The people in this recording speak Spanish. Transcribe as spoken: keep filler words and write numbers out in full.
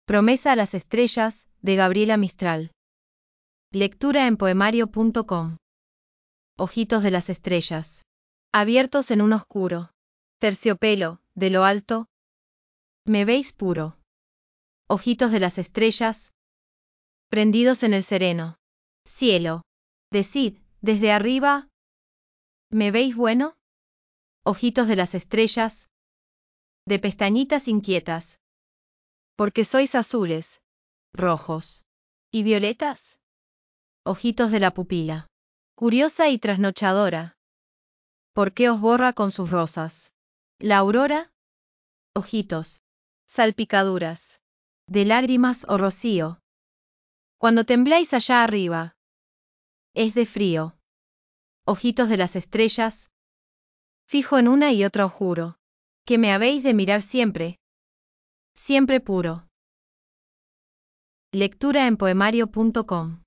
Promesa a las estrellas, de Gabriela Mistral. Lectura en poemario punto com. Ojitos de las estrellas. Abiertos en un oscuro terciopelo, de lo alto, me veis puro. Ojitos de las estrellas, prendidos en el sereno cielo. Decid, desde arriba, ¿me veis bueno? Ojitos de las estrellas, de pestañitas inquietas. Porque sois azules, rojos y violetas. Ojitos de la pupila, curiosa y trasnochadora. ¿Por qué os borra con sus rosas la aurora? Ojitos, salpicaduras de lágrimas o rocío. Cuando tembláis allá arriba, es de frío. Ojitos de las estrellas, fijo en una y otra os juro, que me habéis de mirar siempre, siempre puro. Lectura en poemario punto com.